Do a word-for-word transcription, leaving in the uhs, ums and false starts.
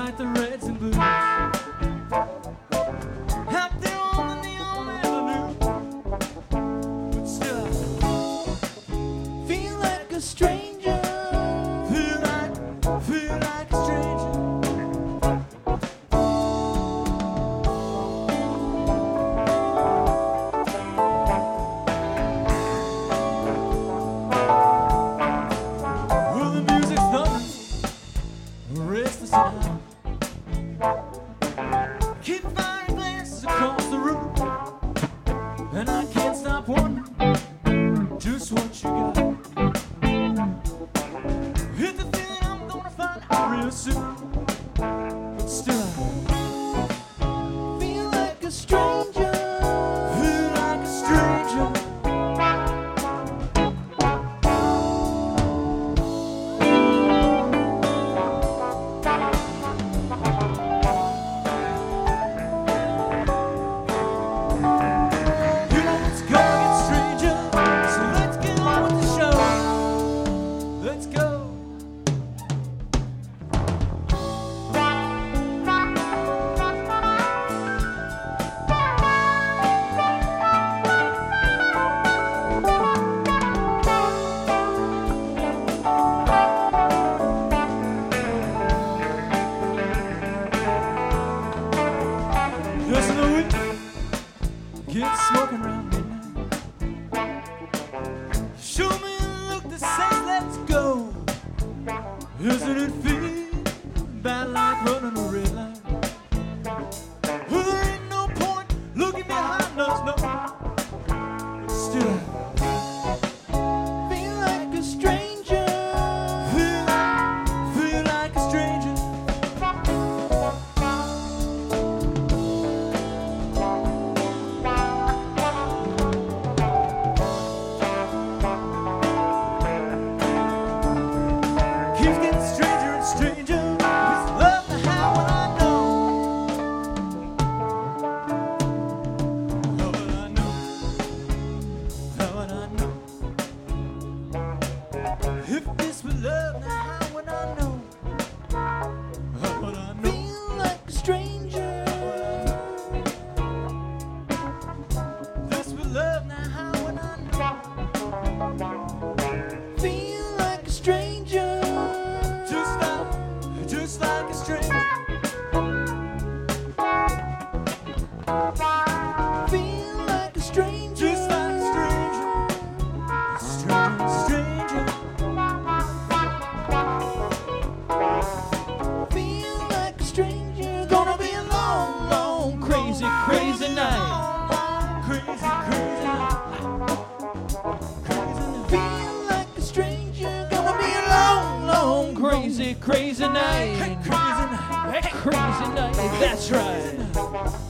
like the Reds and Blues. Out there on the neon avenue, but still I feel like a stranger. Feel like, feel like a stranger. Well, the music's thunder, restless and high. Keep firing glances across the room, and I can't stop wondering just what you got. Hit the feeling I'm gonna find out real soon, but still I feel like a stranger. Feel like a stranger. You know it's gonna get stranger, so let's get on with the show. Let's go. Just know it. Get smoking around midnight. Show me a look that says let's go. Isn't it feel bad like running a red light? Well, there ain't no point looking behind us, no. But still, I feel like a stranger. Feel, feel like a stranger. Keeps getting stranger and stranger. It's love to have what I know. How would I know? How would I know? If this were love, now how would I know? How would I know? Feel like a stranger. This were love, now how would I know? Feel like a stranger. Just like, just like a stranger. Feel like a stranger. Just like a stranger. Stranger, stranger. Feel like a stranger. Gonna be a long, long, crazy, crazy night. Crazy, crazy night. Crazy night. Feel like a stranger. Gonna be a long, long, crazy, crazy night. Crazy night. Crazy night. That's right.